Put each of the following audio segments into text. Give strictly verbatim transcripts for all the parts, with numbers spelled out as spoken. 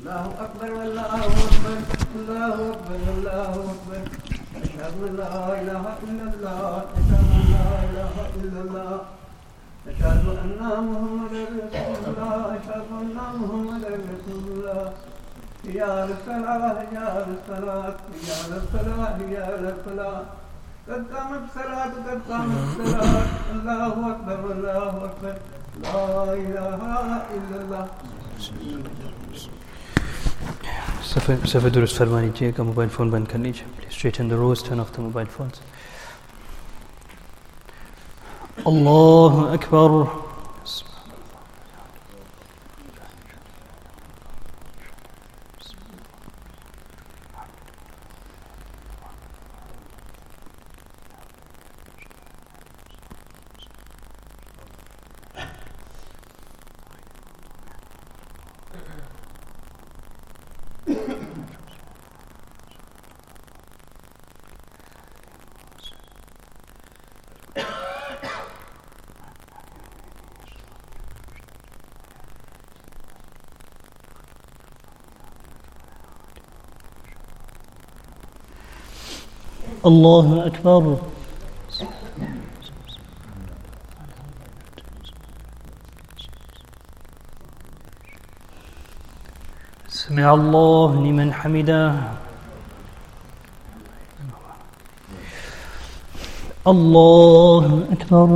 الله أكبر والله أكبر الله أكبر الله أكبر أشهد أن لا إله إلا الله أشهد أن لا إله إلا الله أشهد أن محمدا رسول الله أشهد أن محمدا رسول الله يا للصلاة يا للصلاة يا للصلاة يا للصلاة قد قامت الصلاة قد قامت الصلاة الله أكبر الله أكبر لا إله إلا الله. सफ़े दुरुस्त फरमा लीजिएगा, मोबाइल फ़ोन बंद कर लीजिए. Please straighten the rows, turn off the mobile phones. Allahu Akbar. الله أكبر. سمع الله لمن حمده. الله أكبر.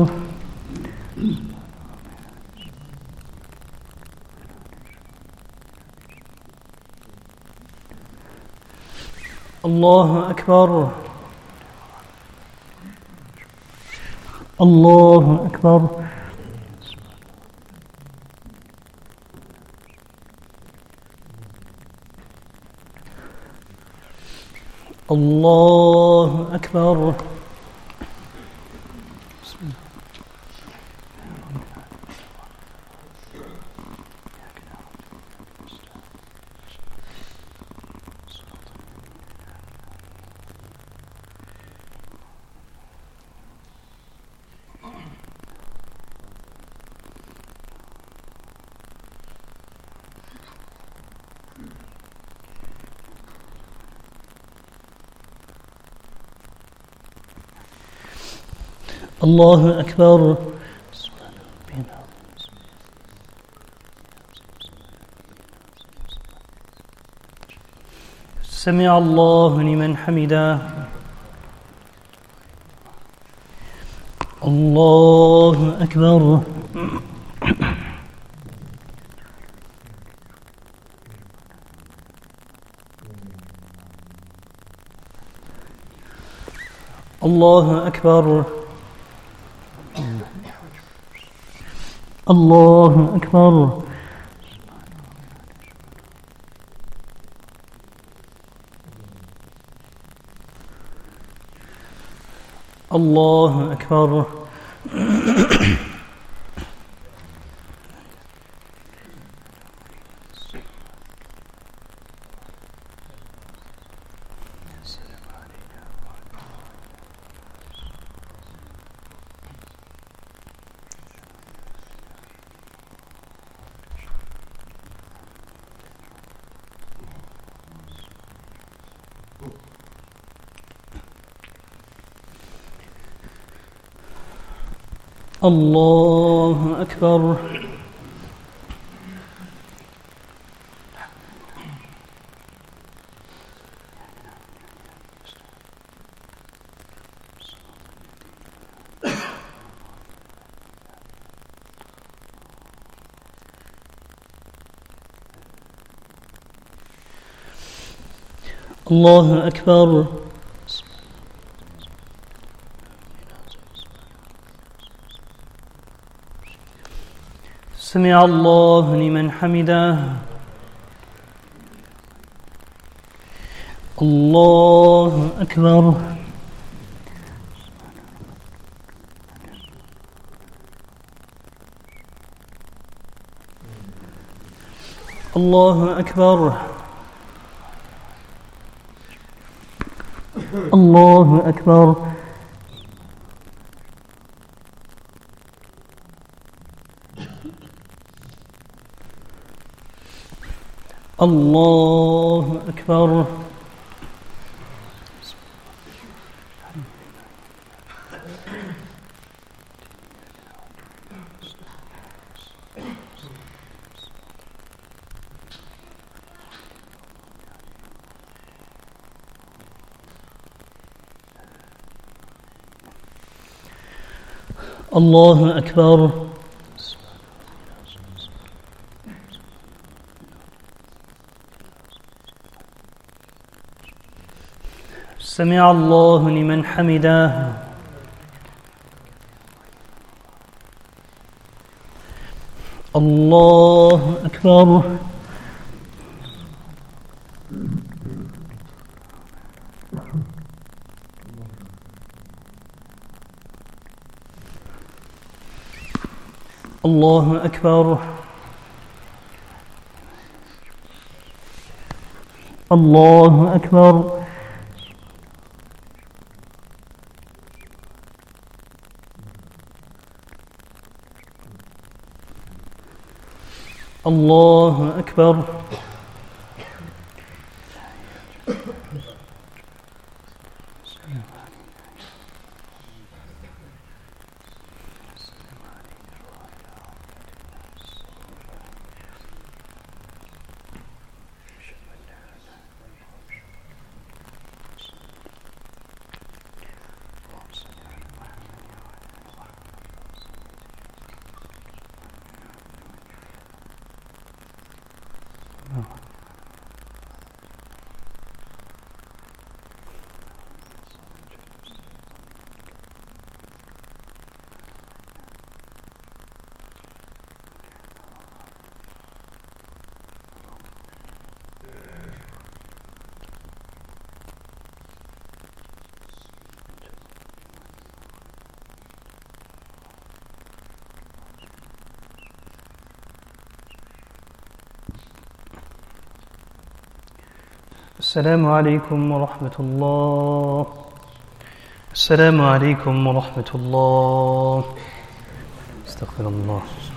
الله أكبر. الله أكبر. الله أكبر. الله أكبر. سمع الله لمن حمده. الله أكبر. الله أكبر. الله أكبر. الله أكبر. الله أكبر. الله أكبر. سمع الله لمن حمده. الله أكبر. الله أكبر. الله أكبر. الله أكبر. الله أكبر. سمع الله لمن حمده. الله أكبر. الله أكبر. الله أكبر. الله أكبر. السلام عليكم ورحمة الله. السلام عليكم ورحمة الله. استغفر الله.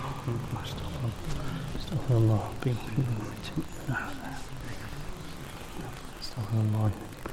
استغفر الله. استغفر الله.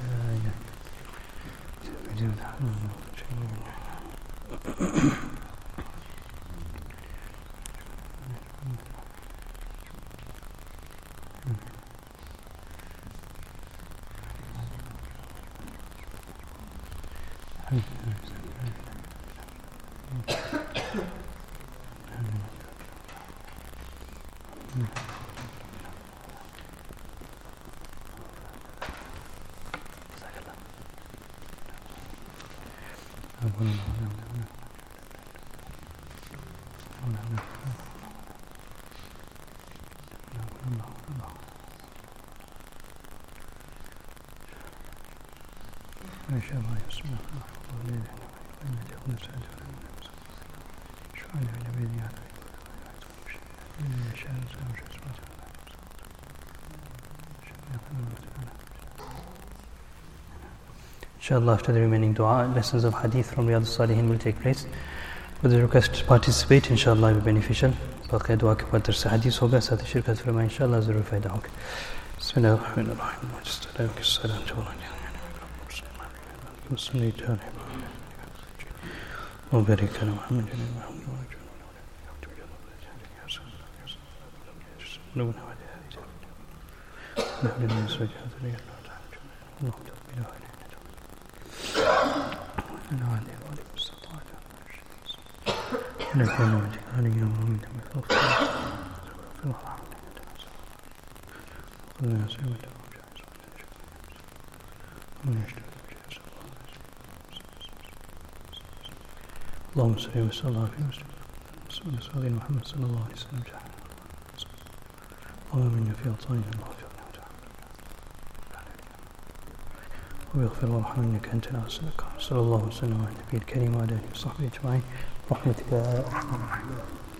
ما شاء الله يسمع Inshallah, after the remaining dua, lessons of hadith from Riyadh al-Salihin will take place. With the request to participate, inshallah, will be beneficial. باقي دعا के बाद दरस हदीस होगा, साथ ही शिरकत फरमाएं, इंशाल्लाह ज़रूर फ़ायदा होगा. बिस्मिल्लाहिर्रहमानिर्रहीम. وبارك على محمد اللهم صل وسلم على سيدنا محمد صلى الله عليه وسلم. وآمنا في أوطاننا ويغفر وارحم إنك أنت العزيز الغفور. صلى الله وسلم على النبي الكريم وعلى آله وصحبه أجمعين برحمتك يا أرحم الراحمين.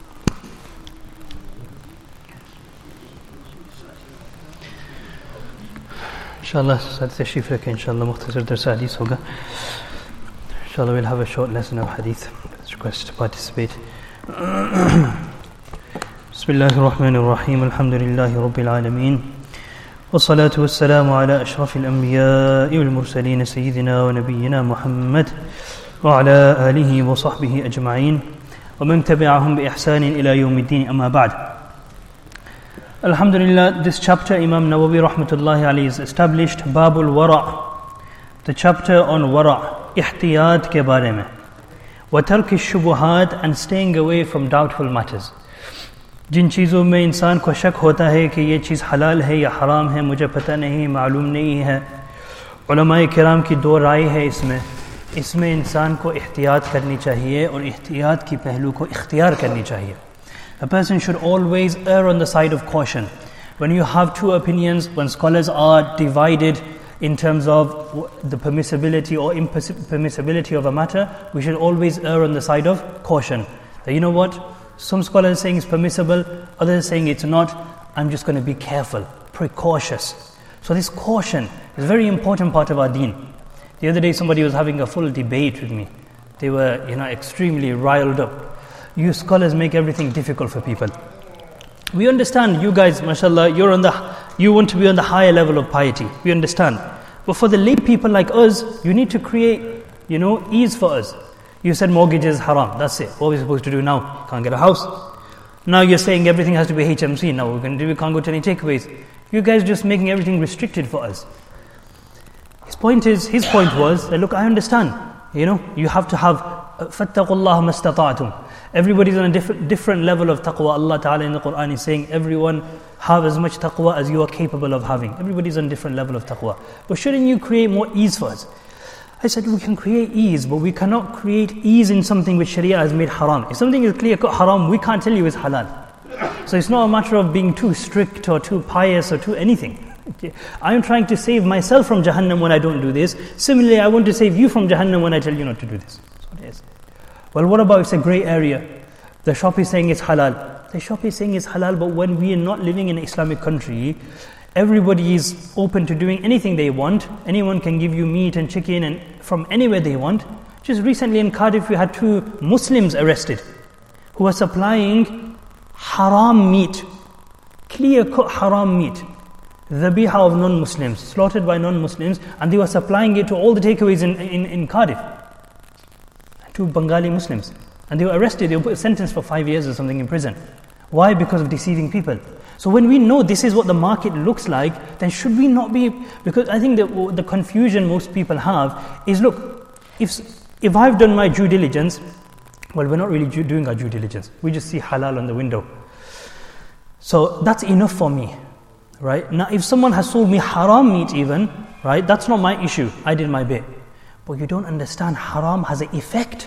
Inshallah, Saad Tashreef Rakhe, inshallah, Mukhtasar Dars Hadith hoga. Inshallah, we'll have a short lesson of Hadith. Let's request to participate. Bismillahir Rahmanir Rahim. Alhamdulillahi Rabbil Alameen. والصلاة والسلام على أشرف الأنبياء والمرسلين سيدنا ونبينا محمد وعلى آله وصحبه أجمعين ومن تبعهم بإحسان إلى يوم الدين أما بعد. Alhamdulillah, this chapter Imam Nawawi rahmatullahi alayhi is established Babul Wara', the chapter on Wara', ihtiyat ke bare mein, wa tarki shubuhat, and staying away from doubtful matters. जिन चीज़ों में इंसान को शक होता है कि ये चीज़ हलाल है या हराम है, मुझे पता नहीं, मालूम नहीं है, उलमाए किराम की दो राय है इसमें इसमें इंसान को इख्तियात करनी चाहिए और इख्तियात की पहलू को इख्तियार करनी चाहिए. A person should always err on the side of caution. When you have two opinions, when scholars are divided in terms of the permissibility or impermissibility of a matter, we should always err on the side of caution. That, you know what, some scholars are saying it's permissible, others are saying it's not. I'm just going to be careful, precautious. So this caution is a very important part of our deen. The other day somebody was having a full debate with me. They were, you know, extremely riled up. You scholars make everything difficult for people. We understand, you guys, mashallah, you're on the, you want to be on the higher level of piety. We understand. But for the lay people like us, you need to create, you know, ease for us. You said mortgage is haram. That's it. What are we supposed to do now? Can't get a house. Now you're saying everything has to be H M C. Now we're going to do, we can't go to any takeaways. You guys just making everything restricted for us. His point is, his point was that, look, I understand. You know, you have to have فَاتَّقُوا اللَّهَ مَا اسْتَطَعْتُمْ. Everybody's on a different, different level of taqwa. Allah Ta'ala in the Quran is saying, everyone have as much taqwa as you are capable of having. Everybody's on a different level of taqwa. But shouldn't you create more ease for us? I said, we can create ease, but we cannot create ease in something which Sharia has made haram. If something is clear-cut haram, we can't tell you it's halal. So it's not a matter of being too strict or too pious or too anything. Okay. I'm trying to save myself from Jahannam when I don't do this. Similarly, I want to save you from Jahannam when I tell you not to do this. That's what it is. Well, what about it's a grey area? The shop is saying it's halal. The shop is saying it's halal, but when we are not living in an Islamic country, everybody is open to doing anything they want. Anyone can give you meat and chicken and from anywhere they want. Just recently in Cardiff, we had two Muslims arrested who were supplying haram meat, clear-cut haram meat, dhabiha of non-Muslims, slaughtered by non-Muslims, and they were supplying it to all the takeaways in, in, in Cardiff. Two Bengali Muslims. And they were arrested, they were sentenced for five years or something in prison. Why? Because of deceiving people. So when we know this is what the market looks like, then should we not be, because I think the, the confusion most people have is, look, if if I've done my due diligence, well, we're not really doing our due diligence. We just see halal on the window. So that's enough for me, right? Now if someone has sold me haram meat even, right, that's not my issue. I did my bit. But you don't understand, haram has an effect.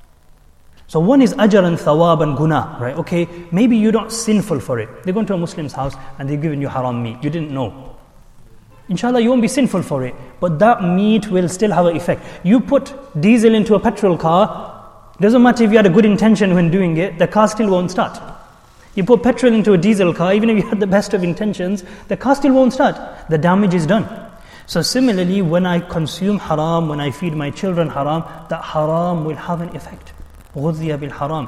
So one is ajr and thawab and guna, right? Okay, maybe you're not sinful for it. They're going to a Muslim's house and they're giving you haram meat. You didn't know. Inshallah, you won't be sinful for it. But that meat will still have an effect. You put diesel into a petrol car, doesn't matter if you had a good intention when doing it, the car still won't start. You put petrol into a diesel car, even if you had the best of intentions, the car still won't start. The damage is done. So similarly, when I consume haram, when I feed my children haram, that haram will have an effect. غُذِّيَ بِالْحَرَامِ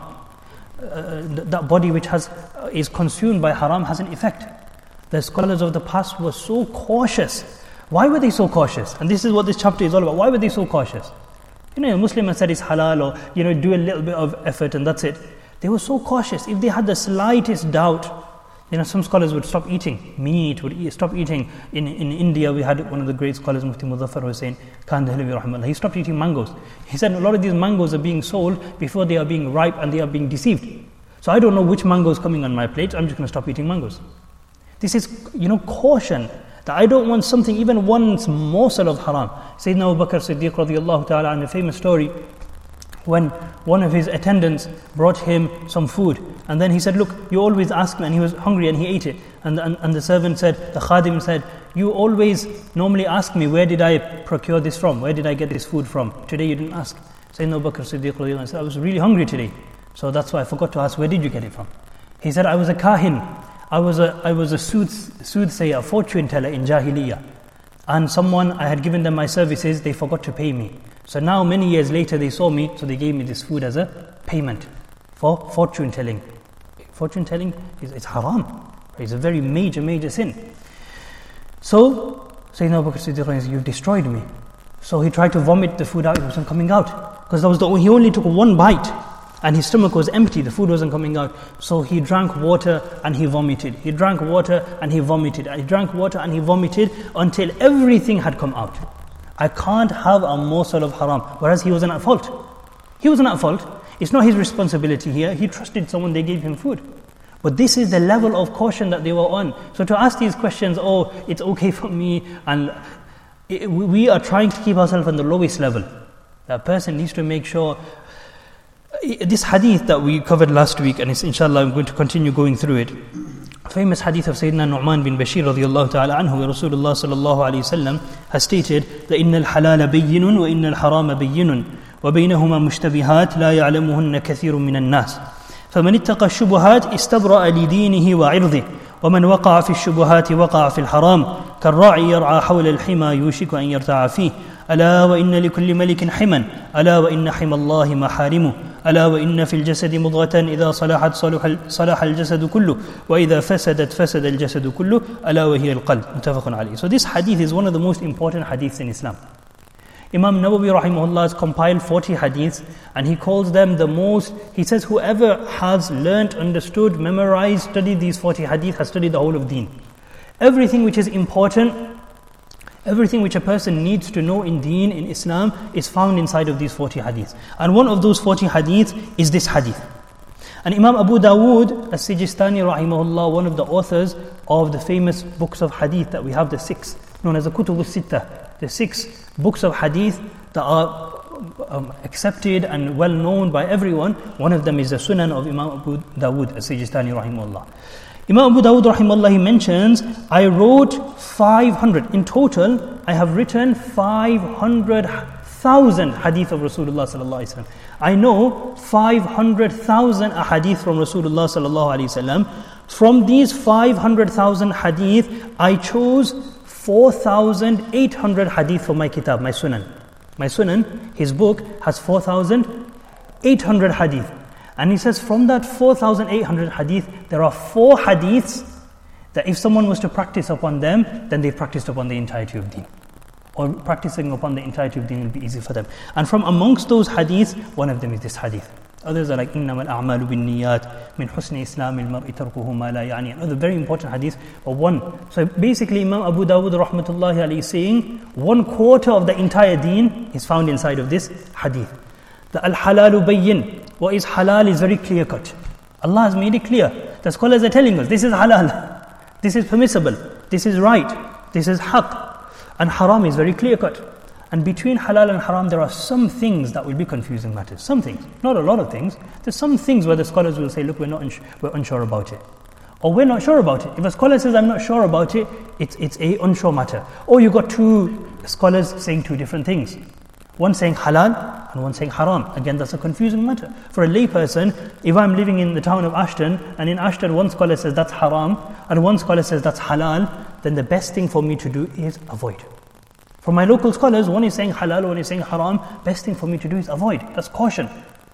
uh, That body which has uh, is consumed by haram has an effect. The scholars of the past were so cautious. Why were they so cautious? And this is what this chapter is all about. Why were they so cautious? You know, a Muslim has said it's halal, or, you know, do a little bit of effort and that's it. They were so cautious. If they had the slightest doubt, you know, some scholars would stop eating meat, would eat, stop eating. In in India, we had one of the great scholars, Mufti Muzaffar Hussain Khan Dehlavi rahimahullah. He stopped eating mangoes. He said a lot of these mangoes are being sold before they are being ripe and they are being deceived. So I don't know which mango is coming on my plate. I'm just going to stop eating mangoes. This is, you know, caution that I don't want something, even one morsel of haram. Sayyidina Abu Bakr Siddiq radiyallahu ta'ala, and the famous story, when one of his attendants brought him some food, and then he said, look, you always ask me, and he was hungry and he ate it, and, and, and the servant said, the khadim said, you always normally ask me, where did I procure this from, where did I get this food from? Today you didn't ask. Sayyidina Abu Bakr Siddiq said, I was really hungry today, so that's why I forgot to ask, where did you get it from? He said, I was a kahin, I was a, I was a sooth, soothsayer, fortune teller in Jahiliyyah, and someone, I had given them my services, they forgot to pay me. So now many years later they saw me, so they gave me this food as a payment for fortune telling. Fortune telling is it's haram. It's a very major, major sin. So Sayyidina Abu Bakr Siddiq says, you've destroyed me. So he tried to vomit the food out, it wasn't coming out. Because that was the, he only took one bite and his stomach was empty, the food wasn't coming out. So he drank water and he vomited. He drank water and he vomited. And he drank water and he vomited until everything had come out. I can't have a morsel of haram. Whereas he wasn't at fault. He wasn't at fault. It's not his responsibility here. He trusted someone, they gave him food. But this is the level of caution that they were on. So to ask these questions, oh, it's okay for me, and it, we are trying to keep ourselves on the lowest level. That person needs to make sure. This hadith that we covered last week, and it's, inshallah I'm going to continue going through it. Famous hadith of Sayyidina Nu'man bin Bashir radiyallahu ta'ala anhu, where Rasulullah sallallahu alayhi wasallam has stated that إِنَّ الْحَلَالَ بَيِّنٌ وَإِنَّ الْحَرَامَ بَيِّنٌ وَبَيْنَهُمَا مُشْتَبِهَاتٌ لَا يَعْلَمُهُنَّ كَثِيرٌ مِنَ النَّاسِ فَمَنِ اتَّقَى الشُّبُهَاتِ اسْتَبْرَأَ لِدِينِهِ وَعِرْضِهِ وَمَنْ وَقَعَ فِي الشُّبُهَاتِ وَقَعَ فِي الْحَرَامِ كَالرَّاعِي يَرْعَى حَوْلَ الْحِمَى يُوشِكُ أَنْ يَرْتَعَ فِيهِ ألا وإن لكل ملك حما ألا وإن حمى الله محارمه ألا وإن في الجسد مضغة إذا صلحت صلح, صلح الجسد كله وإذا فسدت فسد الجسد كله ألا وهي القلب متفق عليه. So this hadith is one of the most important hadiths in Islam. Imam Nawawi rahimahullah has compiled forty hadiths and he calls them the most, he says whoever has learnt, understood, memorized, studied these forty hadiths has studied the whole of deen. Everything which is important, everything which a person needs to know in deen, in Islam, is found inside of these forty hadiths. And one of those forty hadiths is this hadith. And Imam Abu Dawood as-Sijistani rahimahullah, one of the authors of the famous books of hadith that we have, the six, known as the Kutub al-Sittah, the six books of hadith that are um, accepted and well known by everyone. One of them is the Sunan of Imam Abu Dawood as-Sijistani rahimahullah. Imam Abu Dawud rahimahullah, he mentions, I wrote five hundred, in total I have written five hundred thousand hadith of Rasulullah sallallahu alaihi wasallam. I know five hundred thousand hadith from Rasulullah sallallahu alaihi wasallam. From these five hundred thousand hadith, I chose four thousand eight hundred hadith for my kitab, my sunan. My sunan, his book, has four thousand eight hundred hadith. And he says from that four thousand eight hundred hadith, there are four hadiths that if someone was to practice upon them, then they practiced upon the entirety of deen. Or practicing upon the entirety of deen will be easy for them. And from amongst those hadiths, one of them is this hadith. Others are like, إِنَّمَا الْأَعْمَالُ بِالنِّيَّاتِ مِنْ حُسْنِ إِسْلَامِ الْمَرْءِ تَرْكُهُ مَا لَا يَعْنِي. Another very important hadith, but one. So basically Imam Abu Dawud rahmatullahi alayhi is saying, one quarter of the entire deen is found inside of this hadith. The al-halalu bayyin. What is halal is very clear cut. Allah has made it clear. The scholars are telling us, this is halal, this is permissible, this is right, this is haqq. And haram is very clear cut. And between halal and haram, there are some things that will be confusing matters. Some things, not a lot of things. There's some things where the scholars will say, look, we're not uns- we're unsure about it. Or we're not sure about it. If a scholar says, I'm not sure about it, it's, it's a unsure matter. Or you got two scholars saying two different things. One saying halal and one saying haram. Again, that's a confusing matter. For a lay person, if I'm living in the town of Ashton, and in Ashton one scholar says that's haram, and one scholar says that's halal, then the best thing for me to do is avoid. For my local scholars, one is saying halal, one is saying haram, best thing for me to do is avoid. That's caution.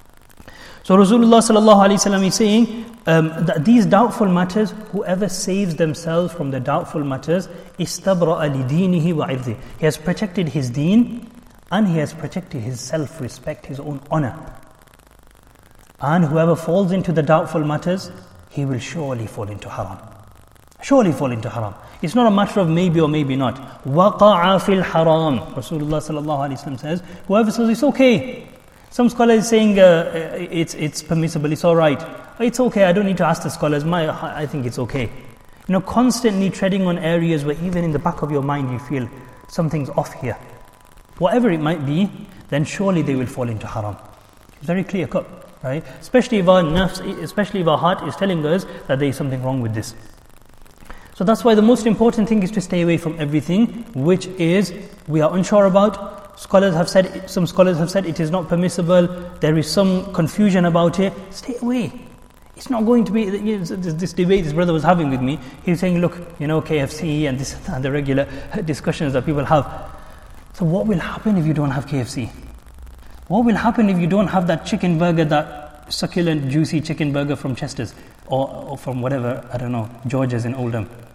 So Rasulullah sallallahu alaihi wasallam is saying um, that these doubtful matters, whoever saves themselves from the doubtful matters, istabra'a lidinihi wa irdi. He has protected his deen, and he has protected his self-respect, his own honor. And whoever falls into the doubtful matters, he will surely fall into haram. Surely fall into haram. It's not a matter of maybe or maybe not. وَقَعَ فِي الْحَرَامِ. Rasulullah sallallahu alaihi wasallam says, whoever says it's okay. Some scholars saying uh, it's it's permissible, it's all right. It's okay, I don't need to ask the scholars. My, I think it's okay. You know, constantly treading on areas where even in the back of your mind you feel something's off here. Whatever it might be, then surely they will fall into haram. It's very clear cut, right? Especially if our nafs, especially if our heart is telling us that there is something wrong with this. So that's why the most important thing is to stay away from everything which is we are unsure about. Scholars have said, some scholars have said it is not permissible. There is some confusion about it. Stay away. It's not going to be, you know, this, this debate this brother was having with me. He was saying, look, you know, K F C and this and the regular discussions that people have. So what will happen if you don't have K F C? What will happen if you don't have that chicken burger, that succulent, juicy chicken burger from Chester's or, or from whatever, I don't know, George's in Oldham?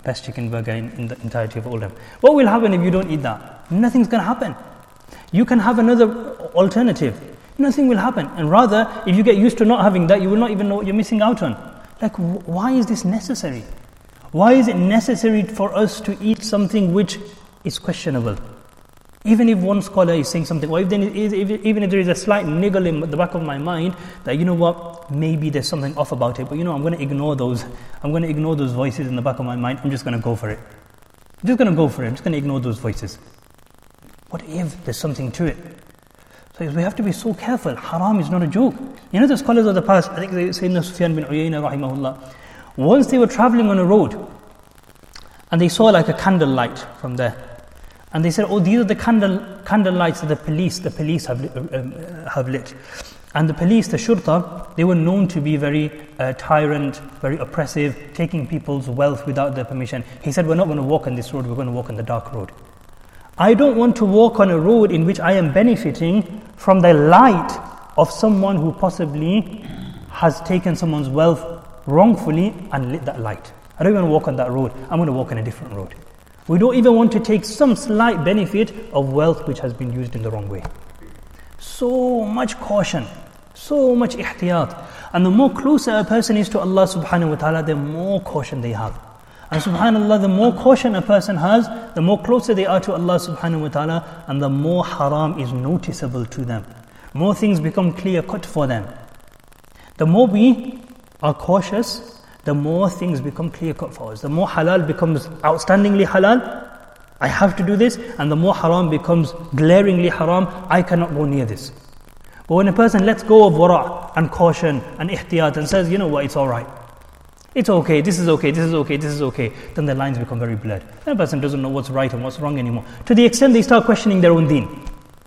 best chicken burger in, in the entirety of Oldham. What will happen if you don't eat that? Nothing's going to happen. You can have another alternative. Nothing will happen. And rather, if you get used to not having that, you will not even know what you're missing out on. Like, wh- why is this necessary? Why is it necessary for us to eat something which is questionable? Even if one scholar is saying something, or if then if, if, even if there is a slight niggle in the back of my mind that, you know what, maybe there's something off about it, but you know, I'm going to ignore those. I'm going to ignore those voices in the back of my mind. I'm just going to go for it. I'm just going to go for it. I'm just going to ignore those voices. What if there's something to it? So we have to be so careful. Haram is not a joke. You know the scholars of the past, I think Sayyidina Sufyan bin Uyayna rahimahullah, once they were traveling on a road and they saw like a candle light from there. And they said, oh, these are the candle candle lights that the police, the police have, um, have lit. And the police, the shurta, they were known to be very uh, tyrant, very oppressive, taking people's wealth without their permission. He said, we're not going to walk on this road, we're going to walk on the dark road. I don't want to walk on a road in which I am benefiting from the light of someone who possibly has taken someone's wealth wrongfully and lit that light. I don't want to walk on that road, I'm going to walk on a different road. We don't even want to take some slight benefit of wealth which has been used in the wrong way. So much caution, so much ihtiyat. And the more closer a person is to Allah subhanahu wa ta'ala, the more caution they have. And subhanAllah, the more caution a person has, the more closer they are to Allah subhanahu wa ta'ala, and the more haram is noticeable to them. More things become clear cut for them. The more we are cautious, the more things become clear cut for us. The more halal becomes outstandingly halal, I have to do this, and the more haram becomes glaringly haram, I cannot go near this. But when a person lets go of wara' and caution and ihtiyat and says, you know what, it's alright. It's okay, this is okay, this is okay, this is okay, then the lines become very blurred. Then a person doesn't know what's right and what's wrong anymore. To the extent they start questioning their own deen.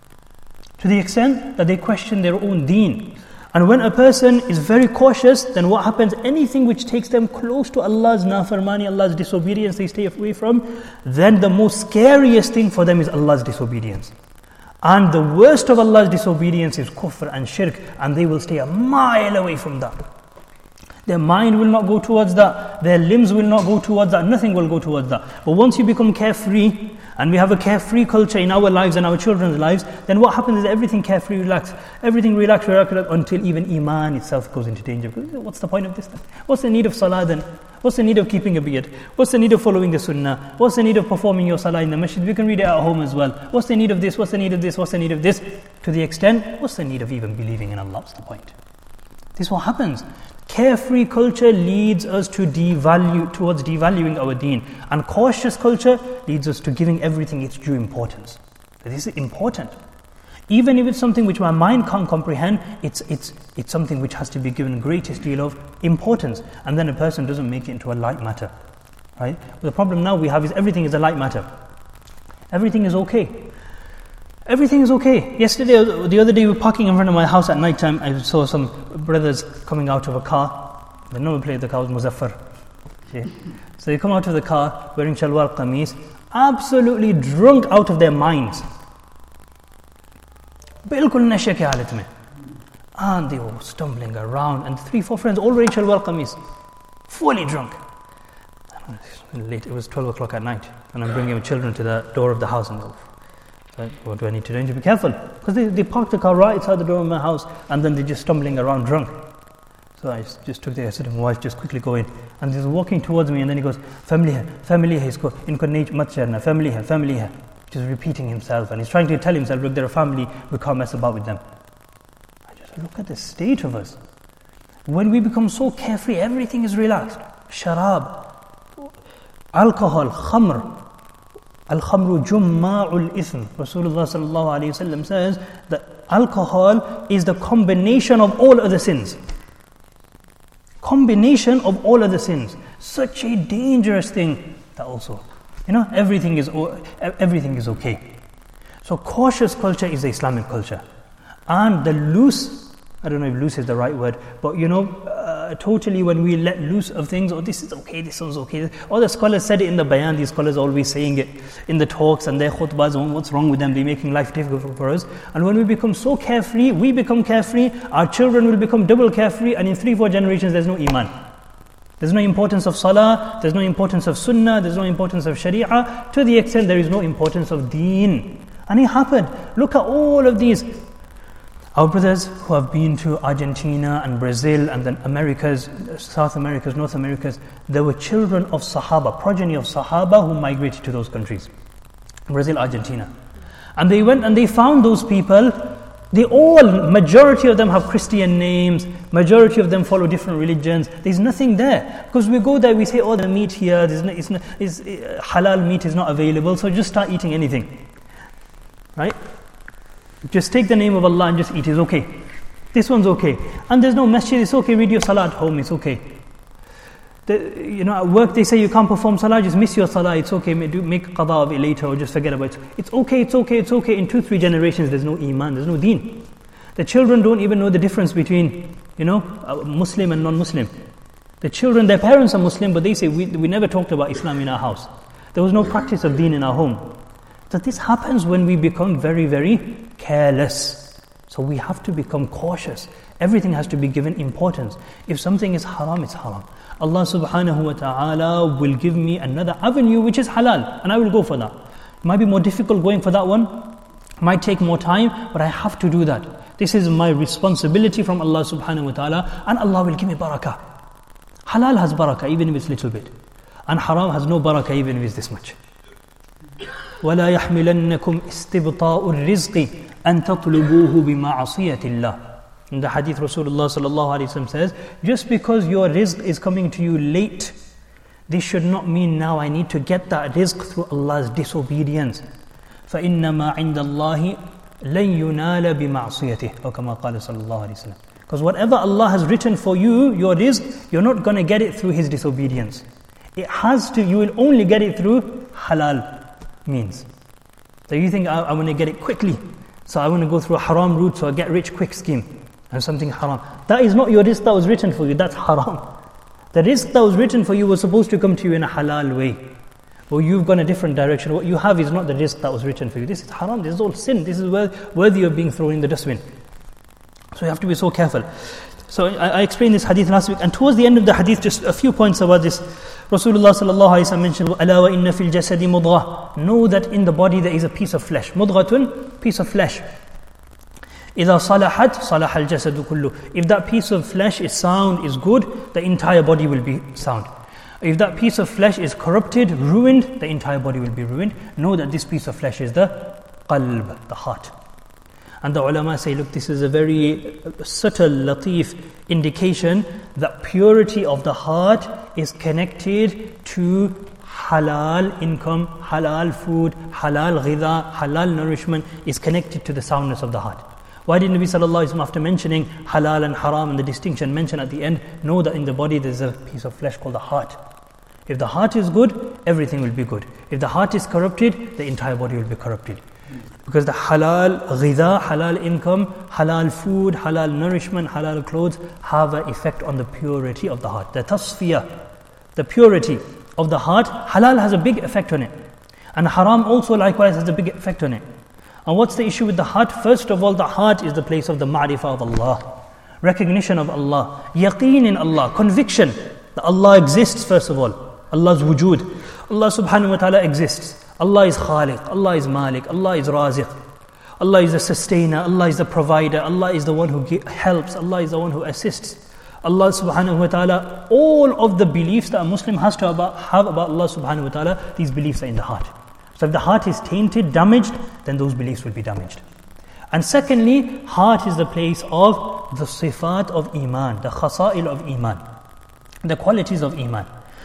To the extent that they question their own deen. And when a person is very cautious, then what happens? Anything which takes them close to Allah's nafarmani, Allah's disobedience, they stay away from. Then the most scariest thing for them is Allah's disobedience. And the worst of Allah's disobedience is kufr and shirk, and they will stay a mile away from that. Their mind will not go towards that. Their limbs will not go towards that. Nothing will go towards that. But once you become carefree, and we have a carefree culture in our lives and our children's lives, then what happens is everything carefree, relax. Everything relax, relax, relax, until even iman itself goes into danger. What's the point of this then? What's the need of salah then? What's the need of keeping a beard? What's the need of following the sunnah? What's the need of performing your salah in the masjid? We can read it at home as well. What's the need of this? What's the need of this? What's the need of this? To the extent, what's the need of even believing in Allah? What's the point? This is what happens. Carefree culture leads us to devalue, towards devaluing our deen. And cautious culture leads us to giving everything its due importance. This is important. Even if it's something which my mind can't comprehend, it's, it's, it's something which has to be given greatest deal of importance. And then a person doesn't make it into a light matter. Right? But the problem now we have is everything is a light matter. Everything is okay. Everything is okay. Yesterday, the other day, we were parking in front of my house at night time. I saw some brothers coming out of a car. The number plate of the car was Muzaffar. Okay. So they come out of the car wearing shalwar qameez, absolutely drunk out of their minds. Bilkul nashe ke halat mein. And they were stumbling around, and three, four friends all wearing shalwar qameez, fully drunk. Late, it was twelve o'clock at night, and I'm bringing my children to the door of the house and go, what do I need to do? I need to be careful. Because they, they parked the car right outside the door of my house, and then they're just stumbling around drunk. So I just, just took the, I said to my wife, just quickly go in. And he's walking towards me, and then he goes, family hai, family hai, isko, inko nahi mat charna, family hai, family hai. Just repeating himself, and he's trying to tell himself, look, they're a family, we can't mess about with them. I just look at the state of us. When we become so carefree, everything is relaxed. Sharab, alcohol, khamr, Al-khamru jumma'ul ithm. Rasulullah sallallahu alayhi wa sallam says that alcohol is the combination of all other sins. Combination of all other sins. Such a dangerous thing that also, you know, everything is everything is okay. So cautious culture is the Islamic culture. And the loose, I don't know if loose is the right word, but you know, uh, totally when we let loose of things, oh, this is okay, this is okay. All the scholars said it in the bayan, these scholars are always saying it in the talks and their khutbahs, oh, what's wrong with them, they're making life difficult for us. And when we become so carefree, we become carefree, our children will become double carefree, and in three, four generations there's no iman. There's no importance of salah, there's no importance of sunnah, there's no importance of sharia, to the extent there is no importance of deen. And it happened. Look at all of these. Our brothers who have been to Argentina and Brazil and then Americas, South Americas, North Americas, there were children of Sahaba, progeny of Sahaba who migrated to those countries. Brazil, Argentina. And they went and they found those people. They all, majority of them have Christian names, majority of them follow different religions. There's nothing there. Because we go there, we say, oh, the meat here, there's no, it's, no, it's, uh, halal meat is not available, so just start eating anything. Right? Just take the name of Allah and just eat, it's okay. This one's okay. And there's no masjid, it's okay, read your salah at home, it's okay. The, you know, at work they say you can't perform salah, just miss your salah, it's okay, make, do, make qada of it later or just forget about it. It's okay, it's okay, it's okay. In two, three generations there's no iman, there's no deen. The children don't even know the difference between, you know, Muslim and non-Muslim. The children, their parents are Muslim, but they say, we, we never talked about Islam in our house. There was no practice of deen in our home. So this happens when we become very, very careless. So we have to become cautious. Everything has to be given importance. If something is haram, it's haram. Allah subhanahu wa ta'ala will give me another avenue which is halal, and I will go for that. It might be more difficult going for that one, might take more time, but I have to do that. This is my responsibility from Allah subhanahu wa ta'ala, and Allah will give me barakah. Halal has barakah even if it's little bit, and haram has no barakah even if it's this much. وَلَا يَحْمِلَنَّكُمْ إِسْتِبْطَاءُ الرِّزْقِ أَن تَطْلُبُوهُ بِمَعَصِيَةِ اللَّهِ. In the hadith, Rasulullah sallallahu alaihi wasallam says, just because your rizq is coming to you late, this should not mean now I need to get that rizq through Allah's disobedience. فَإِنَّمَا عِنْدَ اللَّهِ لَن يُنَالَ بِمَعْصِيَتِهِ or كما قال صلى الله عليه وسلم. Because whatever Allah has written for you, your rizq, you're not going to get it through His disobedience. It has to, you will only get it through halal means. So you think, I, I want to get it quickly, so I want to go through a haram route, so I get rich quick scheme. And something haram. That is not your rizq that was written for you, that's haram. The rizq that was written for you was supposed to come to you in a halal way. Well, you've gone a different direction. What you have is not the rizq that was written for you. This is haram, this is all sin. This is worthy of being thrown in the dustbin. So you have to be so careful. So I, I explained this hadith last week, and towards the end of the hadith, just a few points about this. Rasulullah sallallahu alaihi wasallam mentioned, "Ala wa inna fil jasadi mudghah." Know that in the body there is a piece of flesh. Mudghatun, piece of flesh. إِذَا صَلَحَتْ صَلَحَ الْجَسَدُ كُلُّهُ. If that piece of flesh is sound, is good, the entire body will be sound. If that piece of flesh is corrupted, ruined, the entire body will be ruined. Know that this piece of flesh is the qalb, the heart. And the ulama say, look, this is a very subtle, latif indication that purity of the heart is connected to halal income, halal food, halal ghidha, halal nourishment is connected to the soundness of the heart. Why did Nabi sallallahu alaihi wasallam, after mentioning halal and haram and the distinction mentioned at the end, know that in the body there's a piece of flesh called the heart. If the heart is good, everything will be good. If the heart is corrupted, the entire body will be corrupted. Because the halal ghidha, halal income, halal food, halal nourishment, halal clothes have an effect on the purity of the heart. The tasfiyah, the purity of the heart, halal has a big effect on it. And haram also likewise has a big effect on it. And what's the issue with the heart? First of all, the heart is the place of the ma'rifah of Allah, recognition of Allah, yaqeen in Allah, conviction that Allah exists first of all, Allah's wujud. Allah subhanahu wa ta'ala exists. Allah is khaliq, Allah is malik, Allah is raziq. Allah is the sustainer, Allah is the provider, Allah is the one who helps, Allah is the one who assists. Allah subhanahu wa ta'ala, all of the beliefs that a Muslim has to about, have about Allah subhanahu wa ta'ala, these beliefs are in the heart. So if the heart is tainted, damaged, then those beliefs will be damaged. And secondly, heart is the place of the sifat of iman, the khasa'il of iman, the qualities of iman.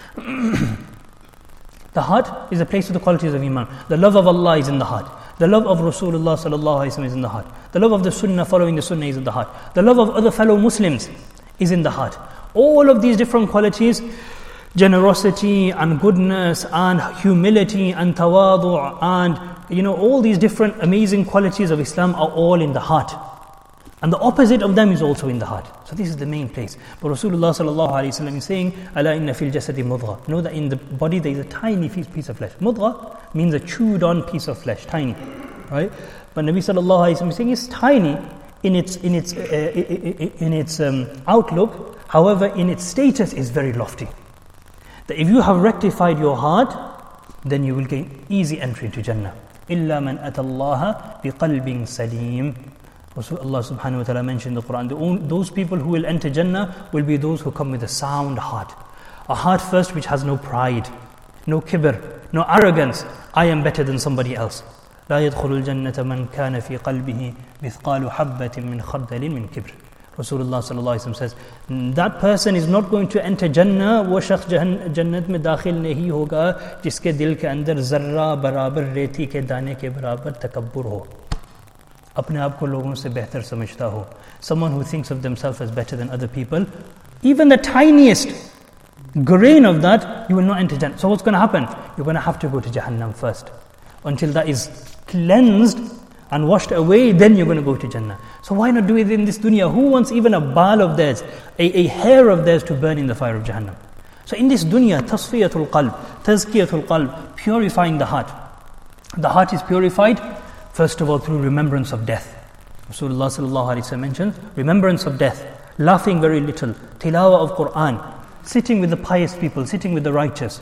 The heart is the place of the qualities of iman. The love of Allah is in the heart. The love of Rasulullah sallallahu alaihi wasallam is in the heart. The love of the sunnah, following the sunnah, is in the heart. The love of other fellow Muslims is in the heart. All of these different qualities, generosity and goodness and humility and tawadu' and you know all these different amazing qualities of Islam are all in the heart. And the opposite of them is also in the heart. So this is the main place. But Rasulullah sallallahu alaihi wasallam is saying, "Ala inna fil jasadi mudghah." Know that in the body there is a tiny piece of flesh. Mudghah means a chewed on piece of flesh, tiny, right? But Nabi sallallahu alaihi wasallam is saying it's tiny in its in its uh, in its um, outlook. However, in its status is very lofty. That if you have rectified your heart, then you will gain easy entry into Jannah. إِلَّا مَنْ أَتَى اللَّهَ بِقَلْبٍ سَلِيمٍ. Allah subhanahu wa ta'ala mentioned in the Quran, those people who will enter Jannah will be those who come with a sound heart. A heart first which has no pride, no kibr, no arrogance. I am better than somebody else. لا يدخل الجنة من كان في قلبه مثقال حبة من خردل من كبر. Rasulullah sallallahu alaihi wasallam says, that person is not going to enter Jannah, वो शख्स जन्नत में दाखिल नहीं होगा जिसके दिल के अंदर जर्रा बराबर रेती के दाने के बराबर तकब्बुर हो, अपने आप को लोगों से बेहतर समझता हो. Someone who thinks of themselves as better than other people, even the tiniest grain of that, you will not enter Jannah. So what's going to happen? You're going to have to go to Jahannam first. Until that is cleansed and washed away, then you're going to go to Jannah. So why not do it in this dunya? Who wants even a bal of theirs, a, a hair of theirs to burn in the fire of Jahannam? So in this dunya, tasfiyatul qalb, tazkiyatul qalb, purifying the heart. The heart is purified, first of all, through remembrance of death. Rasulullah sallallahu alaihi wasallam mentions remembrance of death, laughing very little, tilawah of Quran, sitting with the pious people, sitting with the righteous,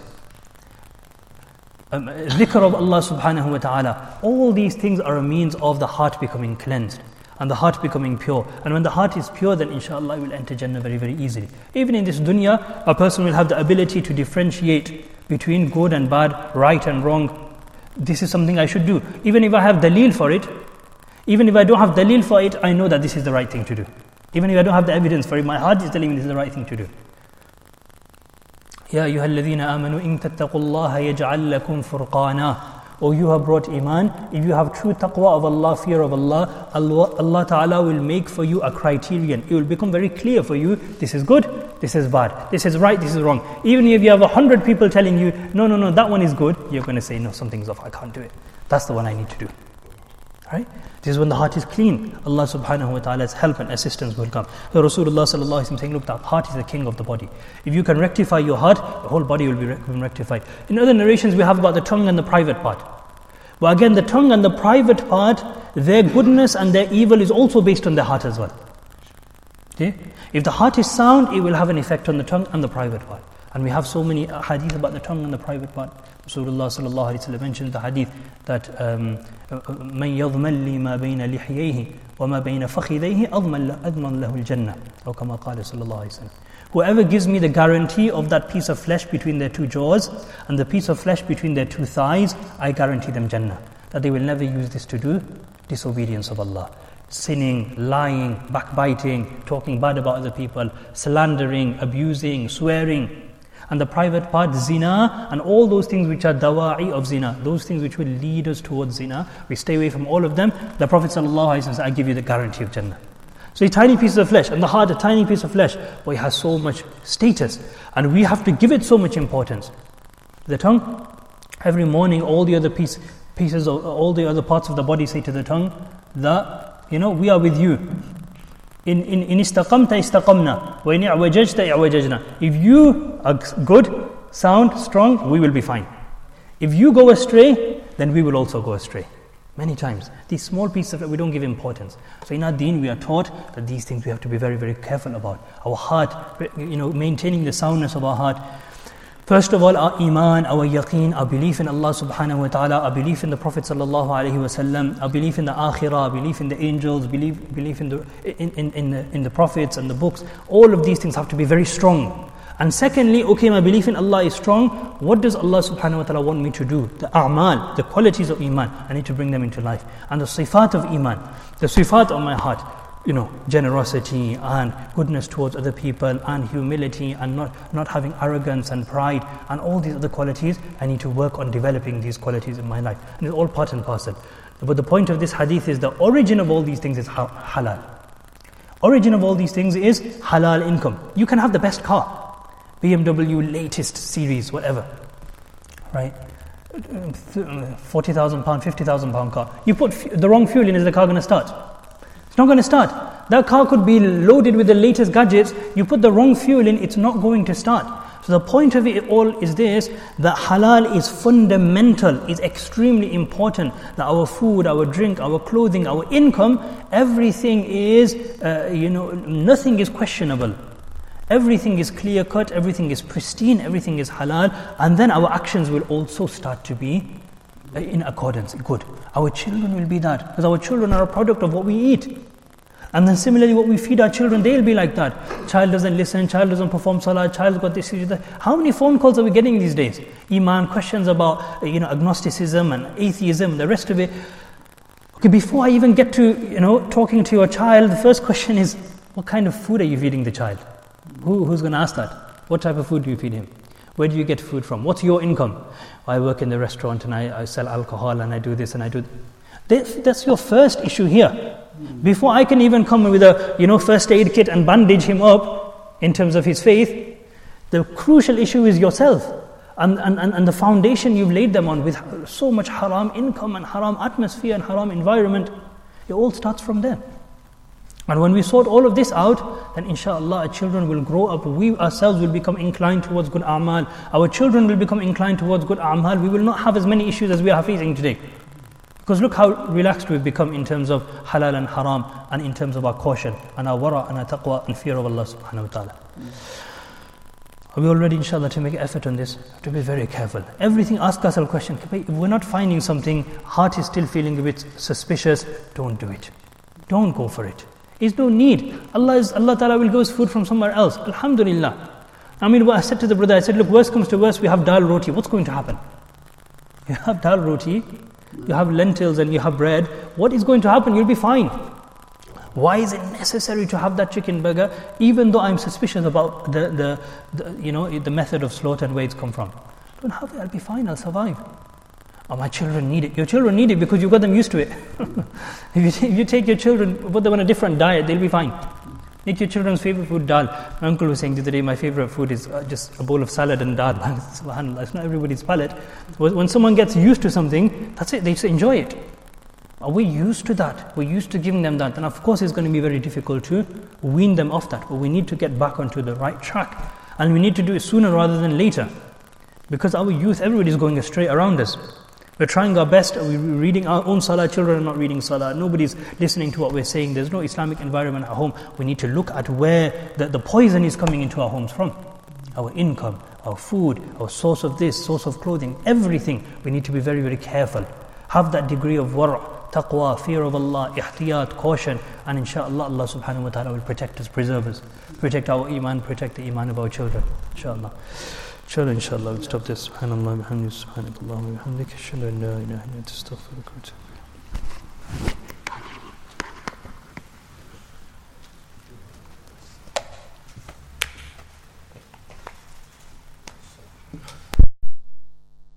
um, dhikr of Allah subhanahu wa ta'ala. All these things are a means of the heart becoming cleansed and the heart becoming pure. And when the heart is pure, then inshallah will enter Jannah very, very easily. Even in this dunya, a person will have the ability to differentiate between good and bad, right and wrong. This is something I should do. Even if I have dalil for it, even if I don't have dalil for it, I know that this is the right thing to do. Even if I don't have the evidence for it, my heart is telling me this is the right thing to do. Ya ayyuha alladhina amanu in tattaqullaha yaj'al lakum furqana. O you have brought iman, if you have true taqwa of Allah, fear of Allah, Allah, Allah Ta'ala will make for you a criterion. It will become very clear for you, this is good, this is bad, this is right, this is wrong. Even if you have a hundred people telling you, no, no, no, that one is good, you're going to say, no, something's off, I can't do it. That's the one I need to do. Right? This is when the heart is clean. Allah subhanahu wa ta'ala's help and assistance will come. So Rasulullah sallallahu alaihi wasallam saying, look, the heart is the king of the body. If you can rectify your heart, the whole body will be rectified. In other narrations we have about the tongue and the private part. But again, the tongue and the private part, their goodness and their evil is also based on the heart as well. Okay? If the heart is sound, it will have an effect on the tongue and the private part. And we have so many hadith about the tongue and the private part. Rasulullah sallallahu alaihi wasallam mentioned the hadith that من يضمن لي ما بين لحييه وما بين فخذيه أضمن أضمن له الجنة أو كما قال صلى الله عليه وسلم. Whoever gives me the guarantee of that piece of flesh between their two jaws and the piece of flesh between their two thighs, I guarantee them Jannah. That they will never use this to do disobedience of Allah. Sinning, lying, backbiting, talking bad about other people, slandering, abusing, swearing. And the private part, zina, and all those things which are dawa'i of zina, those things which will lead us towards zina, we stay away from all of them. The Prophet ﷺ says, I give you the guarantee of Jannah. So a tiny piece of flesh, and the heart a tiny piece of flesh, but it has so much status, and we have to give it so much importance. The tongue, every morning all the other piece, pieces of all the other parts of the body say to the tongue that, you know, we are with you. In in in istaqamta istaqamna, wa in i'wajajta i'wajajna. If you are good, sound, strong, we will be fine. If you go astray, then we will also go astray. Many times, these small pieces of it, we don't give importance. So in our deen, we are taught that these things we have to be very, very careful about. Our heart, you know, maintaining the soundness of our heart. First of all, our iman, our yaqeen, our belief in Allah subhanahu wa ta'ala, our belief in the Prophet sallallahu alaihi wasallam, our belief in the akhirah, our belief in the angels, belief, belief in the in, in, in the in the prophets and the books. All of these things have to be very strong. And secondly, okay, my belief in Allah is strong. What does Allah subhanahu wa ta'ala want me to do? The a'mal, the qualities of iman, I need to bring them into life. And the sifat of iman, the sifat of my heart, you know, generosity and goodness towards other people and humility and not, not having arrogance and pride and all these other qualities, I need to work on developing these qualities in my life. And it's all part and parcel. But the point of this hadith is the origin of all these things is halal. Origin of all these things is halal income. You can have the best car, B M W latest series, whatever, right? forty thousand pound, fifty thousand pound car. You put f- the wrong fuel in, is the car going to start? It's not going to start. That car could be loaded with the latest gadgets. You put the wrong fuel in, it's not going to start. So the point of it all is this, that halal is fundamental, is extremely important. That our food, our drink, our clothing, our income, everything is, uh, you know, nothing is questionable. Everything is clear cut, everything is pristine, everything is halal, and then our actions will also start to be in accordance, good. Our children will be that, because our children are a product of what we eat. And then similarly, what we feed our children, they'll be like that. Child doesn't listen, child doesn't perform salah, child got this, that. How many phone calls are we getting these days? Iman, questions about, you know, agnosticism and atheism, the rest of it. Okay, before I even get to, you know, talking to your child, the first question is, what kind of food are you feeding the child? Who, who's going to ask that? What type of food do you feed him? Where do you get food from? What's your income? I work in the restaurant and I, I sell alcohol and I do this and I do that. That's your first issue here. Before I can even come with a, you know, first aid kit and bandage him up in terms of his faith, the crucial issue is yourself. And, and, and the foundation you've laid them on with so much haram income and haram atmosphere and haram environment, it all starts from there. And when we sort all of this out, then inshallah our children will grow up, we ourselves will become inclined towards good a'mal, our children will become inclined towards good a'mal, we will not have as many issues as we are facing today. Because look how relaxed we've become in terms of halal and haram, and in terms of our caution, and our wara, and our taqwa, and fear of Allah subhanahu wa ta'ala. Are we all ready, inshallah, to make effort on this? To be very careful. Everything, ask ourselves a question. If we're not finding something, heart is still feeling a bit suspicious, don't do it. Don't go for it. There's no need. Allah is Allah Ta'ala will give us food from somewhere else. Alhamdulillah. I mean, what I said to the brother, I said, look, worst comes to worst, we have dal roti. What's going to happen? You have dal roti, you have lentils and you have bread. What is going to happen? You'll be fine. Why is it necessary to have that chicken burger, even though I'm suspicious about the, the, the you know the method of slaughter and where it's come from? Don't have it. I'll be fine. I'll survive. Oh, my children need it. Your children need it because you've got them used to it. if, you take, if you take your children, put them on a different diet, they'll be fine. Make your children's favorite food dal. My uncle was saying the other day, my favorite food is uh, just a bowl of salad and dal. SubhanAllah, it's not everybody's palate. When someone gets used to something, that's it. They just enjoy it. Are we used to that? We're used to giving them that. And of course it's going to be very difficult to wean them off that. But we need to get back onto the right track. And we need to do it sooner rather than later. Because our youth, everybody's going astray around us. We're trying our best. We're reading our own salah. Children are not reading salah. Nobody's listening to what we're saying. There's no Islamic environment at home. We need to look at where the, the poison is coming into our homes from. Our income, our food, our source of this, source of clothing, everything. We need to be very, very careful. Have that degree of wara', taqwa, fear of Allah, ihtiyat, caution, and inshallah Allah subhanahu wa ta'ala will protect us, preserve us, protect our iman, protect the iman of our children, inshallah. Inshallah, inshallah, we'll stop this. Subhanallah, bihamdihi, subhanakallah, bihamdika, ashhadu an la ilaha illa anta, astaghfiruka wa atubu ilayk.